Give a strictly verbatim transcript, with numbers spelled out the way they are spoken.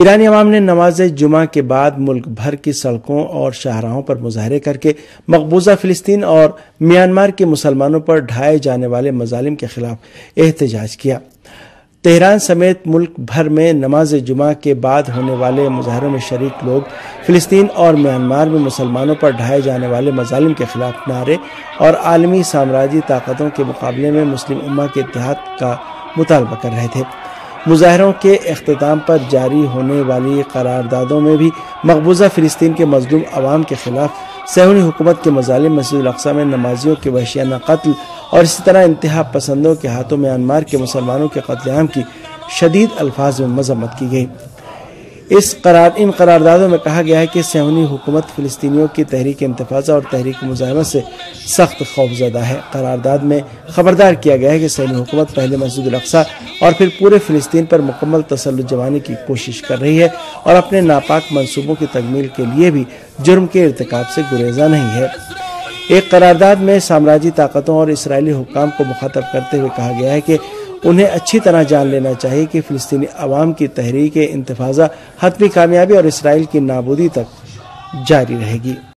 ایرانی عوام نے نماز جمعہ کے بعد ملک بھر کی سڑکوں اور شاہراہوں پر مظاہرے کر کے مقبوضہ فلسطین اور میانمار کے مسلمانوں پر ڈھائے جانے والے مظالم کے خلاف احتجاج کیا۔ تہران سمیت ملک بھر میں نماز جمعہ کے بعد ہونے والے مظاہروں میں شریک لوگ فلسطین اور میانمار میں مسلمانوں پر ڈھائے جانے والے مظالم کے خلاف نعرے اور عالمی سامراجی طاقتوں کے مقابلے میں مسلم امہ کے اتحاد کا مطالبہ کر رہے تھے۔ مظاہروں کے اختتام پر جاری ہونے والی قراردادوں میں بھی مقبوضہ فلسطین کے مظلوم عوام کے خلاف صہیونی حکومت کے مظالم، مسجد الاقصیٰ میں نمازیوں کے وحشیانہ قتل اور اسی طرح انتہا پسندوں کے ہاتھوں میانمار کے مسلمانوں کے قتل عام کی شدید الفاظ میں مذمت کی گئی۔ اس قرار ان قراردادوں میں کہا گیا ہے کہ صہیونی حکومت فلسطینیوں کی تحریک انتفاضہ اور تحریک مزاحمت سے سخت خوفزدہ ہے۔ قرارداد میں خبردار کیا گیا ہے کہ صہیونی حکومت پہلے مسجد الاقصیٰ اور پھر پورے فلسطین پر مکمل تسلط جمانے کی کوشش کر رہی ہے اور اپنے ناپاک منصوبوں کی تکمیل کے لیے بھی جرم کے ارتکاب سے گریزاں نہیں ہے۔ ایک قرارداد میں سامراجی طاقتوں اور اسرائیلی حکام کو مخاطب کرتے ہوئے کہا گیا ہے کہ انہیں اچھی طرح جان لینا چاہیے کہ فلسطینی عوام کی تحریک انتفاضہ حتمی کامیابی اور اسرائیل کی نابودی تک جاری رہے گی۔